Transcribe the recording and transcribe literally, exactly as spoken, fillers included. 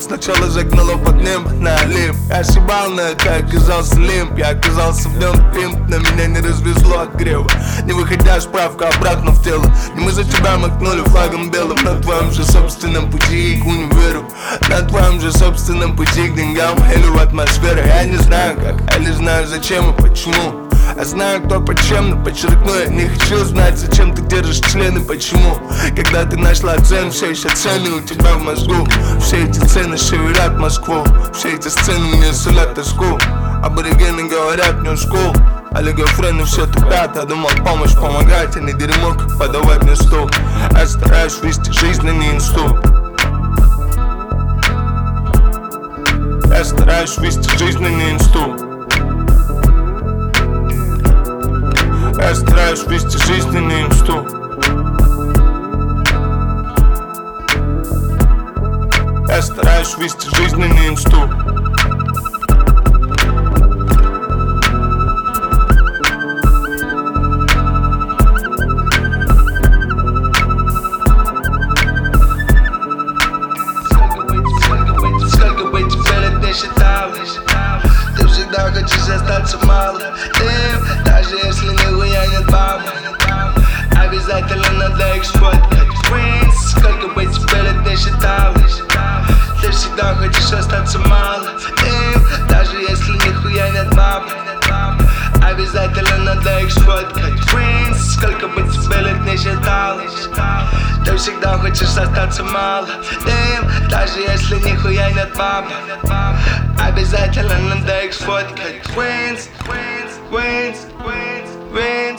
сначала загнало под небо на Олимп. Я съебал на это, оказался лимп. Я оказался в нем пимп, на меня не развезло от грева. Не выходя, справка обратно в тело. Не мы за тебя махнули флагом белым. На твоем же собственном пути к универу, на твоем же собственном пути к деньгам или в атмосферу. Я не знаю как, я не знаю зачем и почему. Я знаю кто почем, но подчеркну, я не хочу знать, зачем ты держишь члены, почему. Когда ты нашла цену, все еще цены у тебя в мозгу. Все эти цены шевелят Москву, все эти сцены мне сулят тоску. Аборигены говорят new school, олигофрены все тупят. Я думал помощь помогать, а не дерьмо как подавать на стол. Я стараюсь вести жизнь, а не инсту. Я стараюсь вести жизнь, а не инсту. Я стараюсь вести жизнь, а не инсту. Я стараюсь вести жизнь, а не инсту. Сколько бы тебе лет не считалось, ты всегда хочешь остаться малым. Им, даже если нихуя нет бабы, обязательно надо их сфоткать. Принц, сколько бы тебе лет не считалось, ты всегда хочешь остаться малым. Им, даже если нихуя нет бабы, обязательно надо их сфоткать. Принц, сколько бы тебе лет не считалось, ты всегда хочешь остаться малым. Им, даже если нихуя нет бабы, обязательно надо их сфоткать. Принц, Принц, Принц, Принц, Принц.